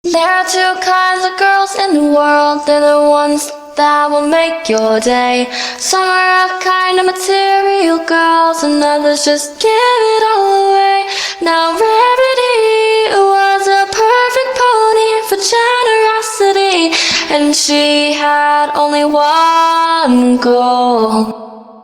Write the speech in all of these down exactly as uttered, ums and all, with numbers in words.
There are two kinds of girls in the world. They're the ones that will make your day. Some are a kind of material girls, and others just give it all away. Now Rarity was a perfect pony for generosity, and she had only one goal.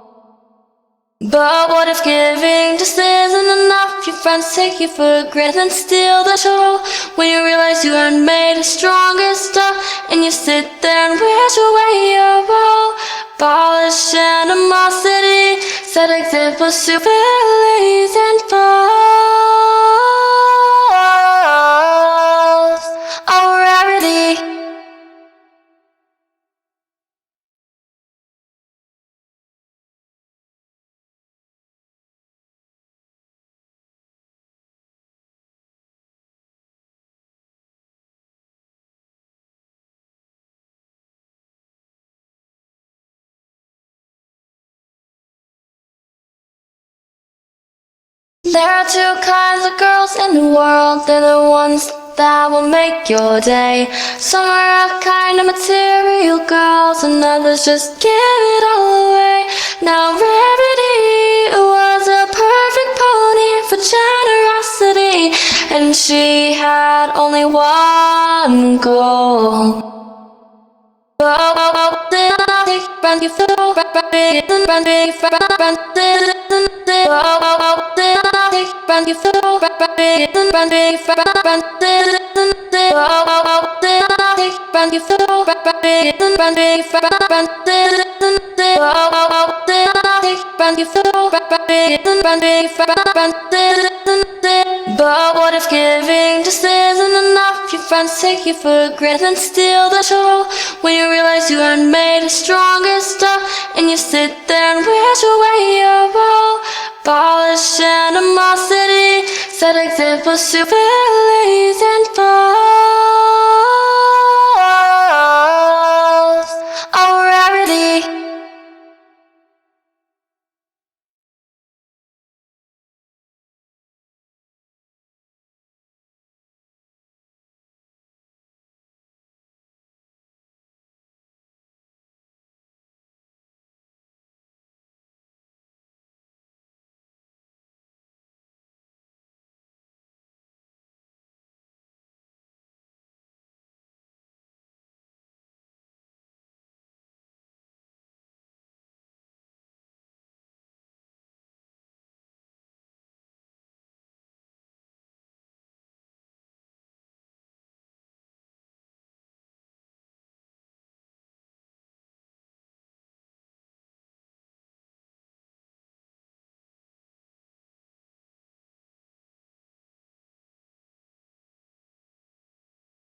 But what if giving just isn't enough? Your friends take you for granted and steal the show. When you realize you aren't made of stronger stuff, and you sit there and wish away your woe. Polish animosity, set examples to bullies and foes. Oh, Rarity. There are two kinds of girls in the world. They're the ones that will make your day. Some are a kind of material girls, and others just give it all away. Now Rarity was a perfect pony for generosity, and she had only one goal. Oh, oh, oh, then I'll take brand new flow, brand new, brand new, brand new. Oh, oh, oh, then I'll take brand new flow, brand new, brand new, brand new. Oh, oh, oh, then I'll take brand new flow, brand new, brand new, brand new. Oh, oh, oh, then I'll take brand new flow, brand new, brand new, brand new. But what if giving just isn't enough? Your friends take you for granted and steal the show. When you realize you aren't made of stronger stuff, and you sit there and wish away your woe. Polish animosity, set examples to bullies and foes.